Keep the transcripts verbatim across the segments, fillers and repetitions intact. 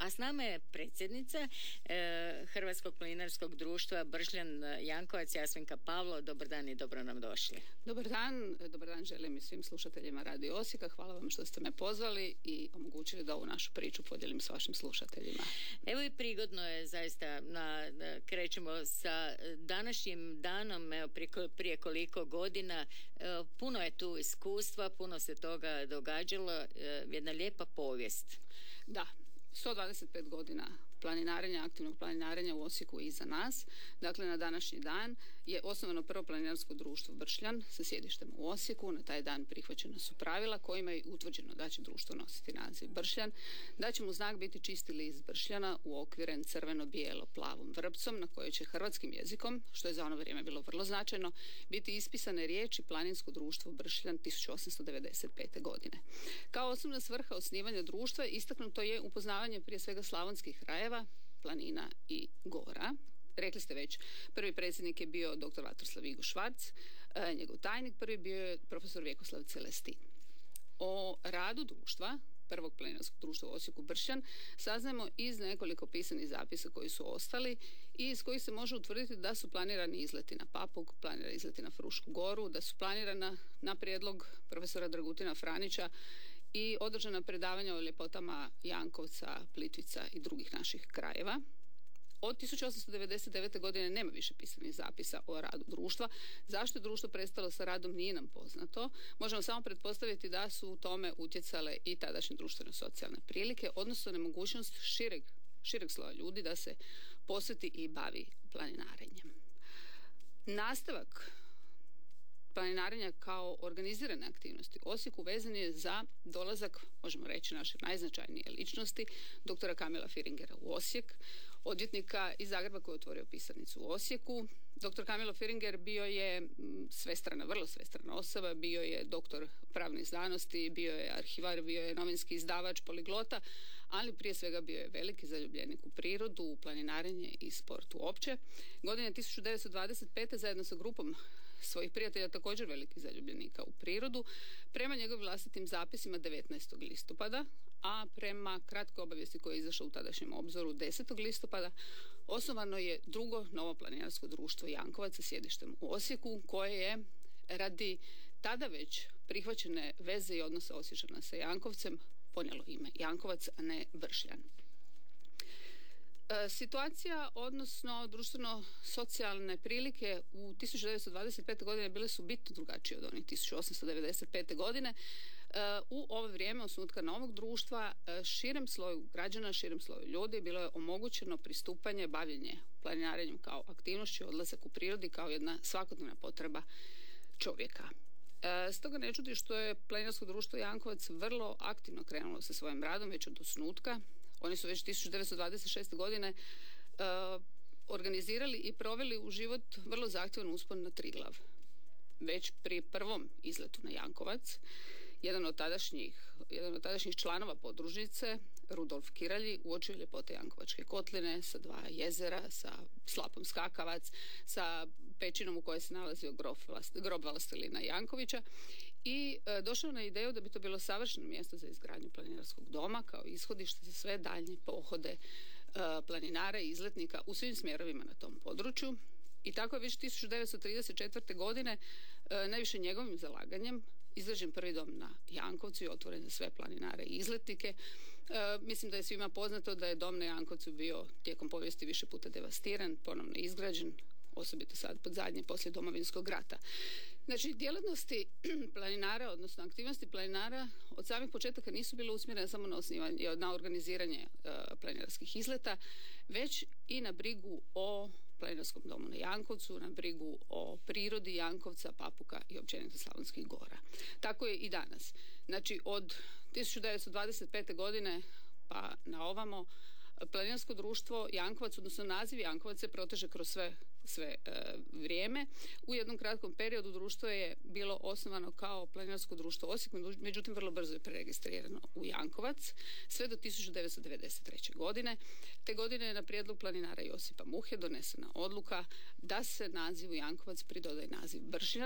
A s nama je predsjednica e, Hrvatskog planinarskog društva Bršljan Jankovac, Jasminka Pavlo. Dobar dan i dobro nam došli. Dobar dan, dobar dan želim i svim slušateljima Radio Osijeka. Hvala vam što ste me pozvali i omogućili da ovu našu priču podijelim s vašim slušateljima. Evo i prigodno je zaista, na, na, krećemo sa današnjim danom, evo prije, prije koliko godina, e, puno je tu iskustva, puno se toga događalo, e, jedna lijepa povijest. Da, sto dvadeset pet godina planinarenja, aktivnog planinarenja u Osijeku iza nas. Dakle, na današnji dan je osnovano prvo planinarsko društvo Bršljan sa sjedištem u Osijeku. Na taj dan prihvaćena su pravila kojima je utvrđeno da će društvo nositi naziv Bršljan, da će mu znak biti čisti list bršljana uokviren crveno-bijelo-plavom vrpcom na kojoj će hrvatskim jezikom, što je za ono vrijeme bilo vrlo značajno, biti ispisane riječi Planinsko društvo Bršljan tisuću osamsto devedeset pete. godine. Kao osnovna svrha osnivanja društva istaknuto je upoznavanje prije svega slavonskih krajeva, planina i gora. Rekli ste već, prvi predsjednik je bio doktor Vatroslav Igo Švarc, e, njegov tajnik prvi bio je profesor Vjekoslav Celestin. O radu društva, prvog planinarskog društva u Osijeku Bršljan, saznajemo iz nekoliko pisanih zapisa koji su ostali i iz kojih se može utvrditi da su planirani izleti na Papuk, planirani izleti na Frušku goru, da su planirana na prijedlog profesora Dragutina Franića i održana predavanja o ljepotama Jankovca, Plitvica i drugih naših krajeva. Od tisuću osamsto devedeset devete. godine nema više pisanih zapisa o radu društva. Zašto je društvo prestalo sa radom nije nam poznato. Možemo samo pretpostaviti da su u tome utjecale i tadašnje društveno-socijalne prilike, odnosno nemogućnost šireg, šireg sloja ljudi da se posveti i bavi planinarenjem. Nastavak planinarenja kao organizirane aktivnosti u Osijeku vezan je za dolazak, možemo reći, naše najznačajnije ličnosti, doktora Kamila Firingera u Osijek, odvjetnika iz Zagreba koji je otvorio pisarnicu u Osijeku. Doktor Kamilo Firinger bio je svestrana, vrlo svestrana osoba, bio je doktor pravnih znanosti, bio je arhivar, bio je novinski izdavač, poliglota, ali prije svega bio je veliki zaljubljenik u prirodu, u planinarenje i sport uopće. Godine tisuću devetsto dvadeset pete. zajedno sa grupom svojih prijatelja, također veliki zaljubljenika u prirodu, prema njegovim vlastitim zapisima devetnaestog listopada, a prema kratkoj obavijesti koja je izašla u tadašnjem obzoru desetog listopada, osnovano je drugo novo planinarsko društvo Jankovac sa sjedištem u Osijeku, koje je radi tada već prihvaćene veze i odnose Osječana sa Jankovcem ponijelo ime Jankovac, a ne Bršljan. Situacija, odnosno društveno-socijalne prilike u tisuću devetsto dvadeset pete. godine bile su bitno drugačije od onih tisuću osamsto devedeset pete. godine. U ovo vrijeme osnutka novog društva širem sloju građana, širem sloju ljudi bilo je omogućeno pristupanje, bavljenje planinarenjem kao aktivnošću, odlazak u prirodi kao jedna svakodnevna potreba čovjeka. Stoga ne čudi što je planinarsko društvo Jankovac vrlo aktivno krenulo sa svojim radom već od osnutka. Oni su već tisuću devetsto dvadeset šeste. godine uh, organizirali i proveli u život vrlo zahtjevan uspon na Triglav. Već pri prvom izletu na Jankovac, jedan od tadašnjih, jedan od tadašnjih članova podružnice, Rudolf Kiralji, uočio ljepote Jankovačke kotline sa dva jezera, sa slapom Skakavac, sa pećinom u kojoj se nalazio grob, grob Vlastelina Jankovića i e, došao na ideju da bi to bilo savršeno mjesto za izgradnju planinarskog doma kao ishodište za sve daljnje pohode e, planinara i izletnika u svim smjerovima na tom području. I tako je već tisuću devetsto trideset četvrte. godine e, najviše njegovim zalaganjem izgrađen prvi dom na Jankovcu i otvoren za sve planinare i izletnike. E, mislim da je svima poznato da je dom na Jankovcu bio tijekom povijesti više puta devastiran, ponovno izgrađen, osobito sad pod zadnje poslije Domovinskog rata. Znači, djelatnosti planinara, odnosno aktivnosti planinara od samih početaka nisu bile usmjerene samo na osnivanje, na organiziranje uh, planinarskih izleta, već i na brigu o planinarskom domu na Jankovcu, na brigu o prirodi Jankovca, Papuka i općenito Slavonskih gora. Tako je i danas. Znači, od tisuću devetsto dvadeset pete. godine pa na ovamo planinarsko društvo Jankovac, odnosno naziv Jankovac se proteže kroz sve, sve e, vrijeme. U jednom kratkom periodu društvo je bilo osnovano kao planinarsko društvo Osijek, međutim vrlo brzo je preregistrirano u Jankovac, sve do tisuću devetsto devedeset treće. godine. Te godine je na prijedlog planinara Josipa Muhe donesena odluka da se nazivu Jankovac pridodaje naziv Bršljan,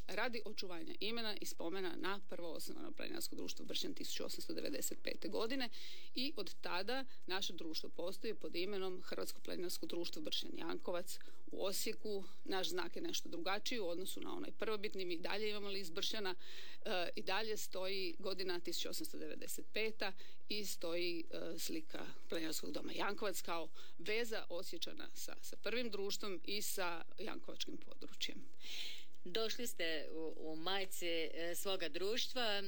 radi očuvanja imena i spomena na prvo osnovano planinarsko društvo Bršljan tisuću osamsto devedeset pete. godine i od tada naše društvo postoji pod imenom Hrvatsko planinarsko društvo Bršljan Jankovac u Osijeku. Naš znak je nešto drugačiji u odnosu na onaj prvobitni. Mi dalje imamo list Bršljana e, i dalje stoji godina tisuću osamsto devedeset peta. i stoji e, slika Planinarskog doma Jankovac kao veza Osječana sa, sa prvim društvom i sa jankovačkim područjem. Došli ste u, u majci e, svoga društva, e,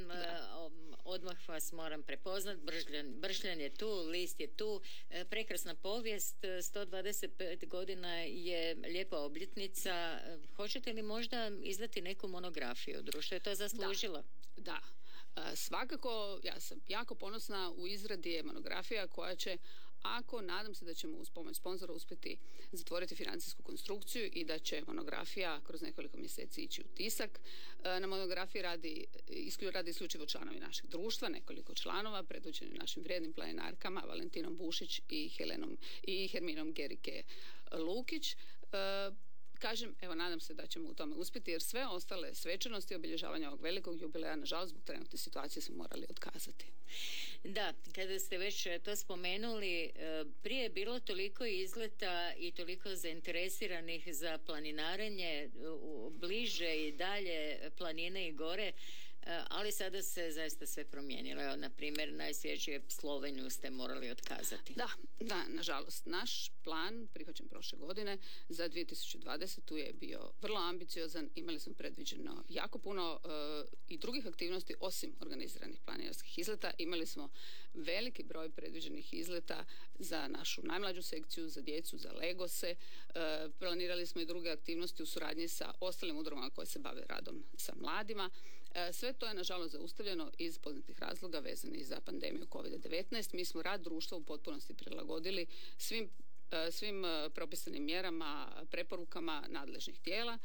odmah vas moram prepoznat, Bršljan, Bršljan je tu, list je tu, e, prekrasna povijest, sto dvadeset pet godina je lijepa obljetnica. E, hoćete li možda izdati neku monografiju? Društvo je to zaslužilo? Da, da. E, svakako, ja sam jako ponosna, u izradi je monografija koja će, ako nadam se da ćemo uz pomoć sponzora uspjeti zatvoriti financijsku konstrukciju i da će monografija kroz nekoliko mjeseci ići u tisak. Na monografiji radi, isklju, radi isključivo članovi našeg društva, nekoliko članova predvođeni našim vrijednim planinarkama Valentinom Bušić i, Helenom, i Herminom Gerike Lukić. Kažem, evo, nadam se da ćemo u tome uspjeti, jer sve ostale svečanosti obilježavanja ovog velikog jubileja, nažalost, zbog trenutne situacije smo morali otkazati. Da, kada ste već to spomenuli, prije je bilo toliko izleta i toliko zainteresiranih za planinarenje, bliže i dalje planine i gore, ali sada se zaista sve promijenilo. Evo, na primjer, najsvježije Sloveniju ste morali otkazati. Da, da, nažalost. Naš plan, prihvaćen prošle godine, za dvije tisuće dvadesetu je bio vrlo ambiciozan. Imali smo predviđeno jako puno uh, i drugih aktivnosti osim organiziranih planinarskih izleta. Imali smo veliki broj predviđenih izleta za našu najmlađu sekciju, za djecu, za Legose. Uh, planirali smo i druge aktivnosti u suradnji sa ostalim udrugama koje se bave radom sa mladima. Sve to je nažalost zaustavljeno iz poznatih razloga vezanih za pandemiju kovid devetnaest. Mi smo rad društva u potpunosti prilagodili svim, svim propisanim mjerama, preporukama nadležnih tijela.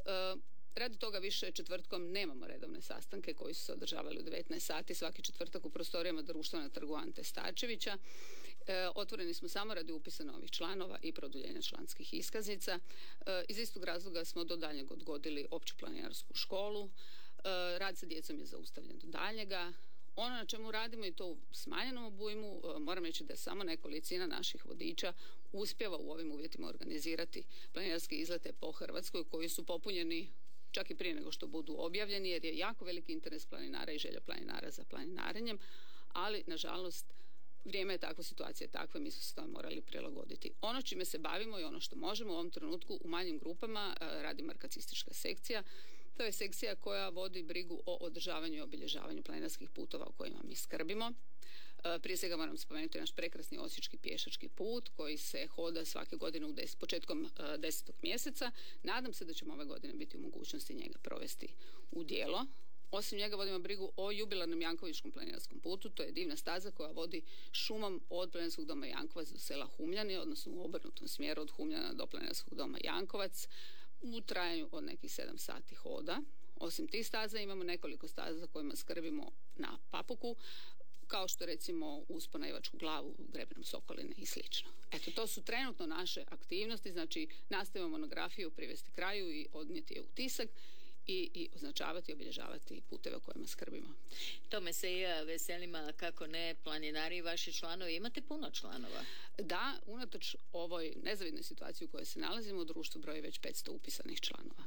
Radi toga više četvrtkom nemamo redovne sastanke koji su se održavali u devetnaest sati svaki četvrtak u prostorijama društva na trgu Ante Starčevića. E, otvoreni smo samo radi upisa novih članova i produljenja članskih iskaznica. E, iz istog razloga smo do daljnjeg odgodili opću planinarsku školu. Rad sa djecom je zaustavljen do daljnjega. Ono na čemu radimo, i to u smanjenom obujmu, moram reći da je samo nekolicina naših vodiča uspjeva u ovim uvjetima organizirati planinarske izlete po Hrvatskoj koji su popunjeni čak i prije nego što budu objavljeni, jer je jako veliki interes planinara i želja planinara za planinarenjem, ali nažalost vrijeme je takvo, situacija je takva, mi smo se tome morali prilagoditi. Ono čime se bavimo i ono što možemo u ovom trenutku u manjim grupama radi markacistička sekcija. To je sekcija koja vodi brigu o održavanju i obilježavanju planinarskih putova o kojima mi skrbimo. Prije svega moram spomenuti naš prekrasni osječki pješački put koji se hoda svake godine u des, početkom desetog mjeseca. Nadam se da ćemo ove godine biti u mogućnosti njega provesti u djelo. Osim njega vodimo brigu o jubilarnom Jankovičkom planinarskom putu. To je divna staza koja vodi šumom od Planinarskog doma Jankovac do sela Humljani, odnosno u obrnutom smjeru od Humljana do Planinarskog doma Jankovac, u trajanju od nekih sedam sati hoda. Osim tih staza imamo nekoliko staza za kojima skrbimo na Papuku, kao što recimo uspon na Ivačku glavu, Grebenom Sokoline i slično. Eto, to su trenutno naše aktivnosti, znači nastavimo monografiju privesti kraju i odnijeti je u tisak i, i označavati i obilježavati puteve o kojima skrbimo. Tome se i ja veselim, a kako ne, planinari i vaši članovi, imate puno članova? Da, unatoč ovoj nezavidnoj situaciji u kojoj se nalazimo, društvo broji već petsto upisanih članova.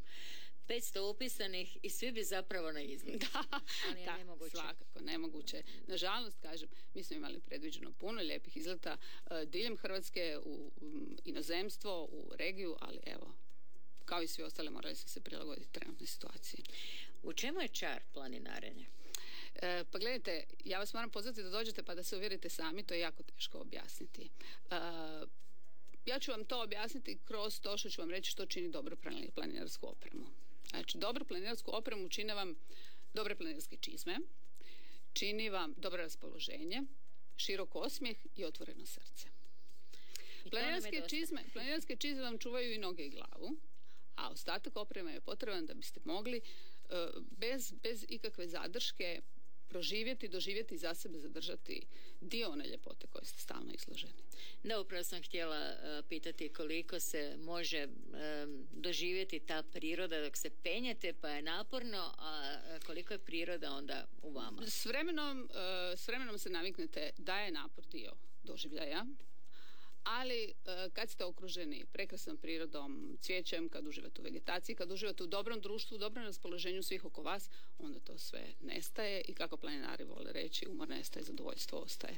petsto upisanih i svi bi zapravo na izlet. Da, ali je da, nemoguće. Svakako, nemoguće. Nažalost, kažem, mi smo imali predviđeno puno lijepih izleta uh, diljem Hrvatske, u um, inozemstvo, u regiju, ali evo, kao i svi ostali, morali smo se prilagoditi trenutnoj situaciji. U čemu je čar planinarenja? E, pa gledajte, ja vas moram pozvati da dođete pa da se uvjerite sami, to je jako teško objasniti. E, ja ću vam to objasniti kroz to što ću vam reći što čini dobro planinarsku opremu. Znači, dobru planinarsku opremu čine vam dobre planinarske čizme, čini vam dobro raspoloženje, širok osmijeh i otvoreno srce. Planinarske čizme, planinarske čizme vam čuvaju i noge i glavu, a ostatak opreme je potreban da biste mogli bez, bez ikakve zadrške proživjeti, doživjeti, za sebe zadržati dio one ljepote koje ste stalno izloženi. Da, upravo sam htjela uh, pitati koliko se može um, doživjeti ta priroda dok se penjete, pa je naporno, a koliko je priroda onda u vama? S vremenom, uh, s vremenom se naviknete da je napor dio doživljaja, ali uh, kad ste okruženi prekrasnom prirodom, cvijećem, kad uživate u vegetaciji, kad uživate u dobrom društvu, u dobrom raspoloženju svih oko vas, onda to sve nestaje i kako planinari vole reći, umor nestaje, zadovoljstvo ostaje.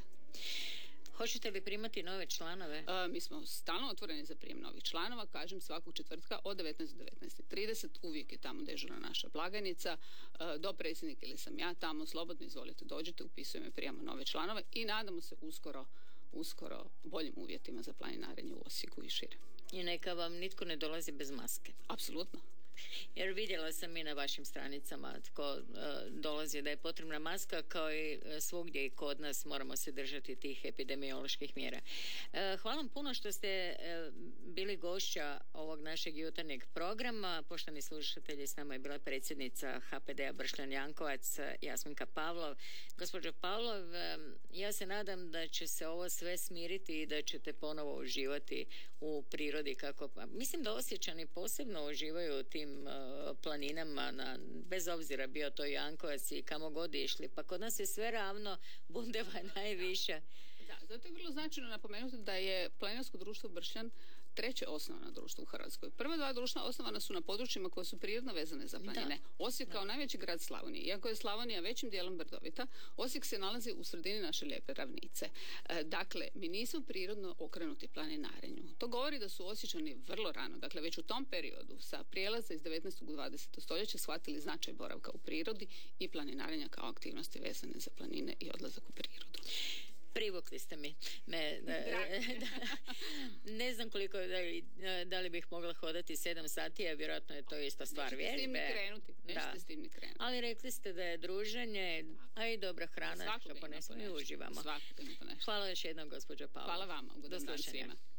Hoćete li primati nove članove? Uh, mi smo stalno otvoreni za prijem novih članova, kažem svakog četvrtka od devetnaest do devetnaest i trideset, uvijek je tamo dežurna naša blagajnica, uh, do predsjednika ili sam ja tamo, slobodno izvolite dođite, upisujemo i prijemamo nove članove i nadamo se uskoro, uskoro boljim uvjetima za planinarenje u Osijeku i šire. I neka vam nitko ne dolazi bez maske. Apsolutno. Jer vidjela sam i na vašim stranicama tko uh, dolazi da je potrebna maska, kao i uh, svugdje i kod nas moramo se držati tih epidemioloških mjera. Uh, hvala vam puno što ste uh, bili gošća ovog našeg jutarnjeg programa. Poštovani slušatelji, s nama je bila predsjednica H P D-a Bršljan Jankovac, Jasminka Pavlov. Gospođo Pavlov, uh, ja se nadam da će se ovo sve smiriti i da ćete ponovo uživati u prirodi kako, pa mislim da Osječani posebno uživaju u tim planinama, na, bez obzira bio to Jankovac i kamo god išli, pa kod nas je sve ravno, bundeva je najviša. Da, zato je vrlo značajno napomenuti da je Planinarsko društvo Bršljan treće osnovano društvo u Hrvatskoj. Prva dva društva osnovana su na područjima koje su prirodno vezane za planine. Da. Osijek kao najveći grad Slavonije. Iako je Slavonija većim dijelom brdovita, Osijek se nalazi u sredini naše lijepe ravnice. E, dakle, mi nismo prirodno okrenuti planinarenju. To govori da su Osječani vrlo rano, dakle već u tom periodu sa prijelaza iz devetnaestog u dvadeseto stoljeće shvatili značaj boravka u prirodi i planinarenja kao aktivnosti vezane za planine i odlazak u prirodu. Privukli ste mi. Me, da, da, ne znam koliko, da li, da li bih mogla hodati sedam sati, a vjerojatno je to isto stvar vjerbe. Nećete s tim ni krenuti. Nećete s tim ni krenuti. Ali rekli ste da je druženje, a i dobra hrana, što ponesemo i uživamo. Svakoga ima ponesemo. Hvala još jednom, gospođo Pavlov. Hvala vama. Ugodan dan svima.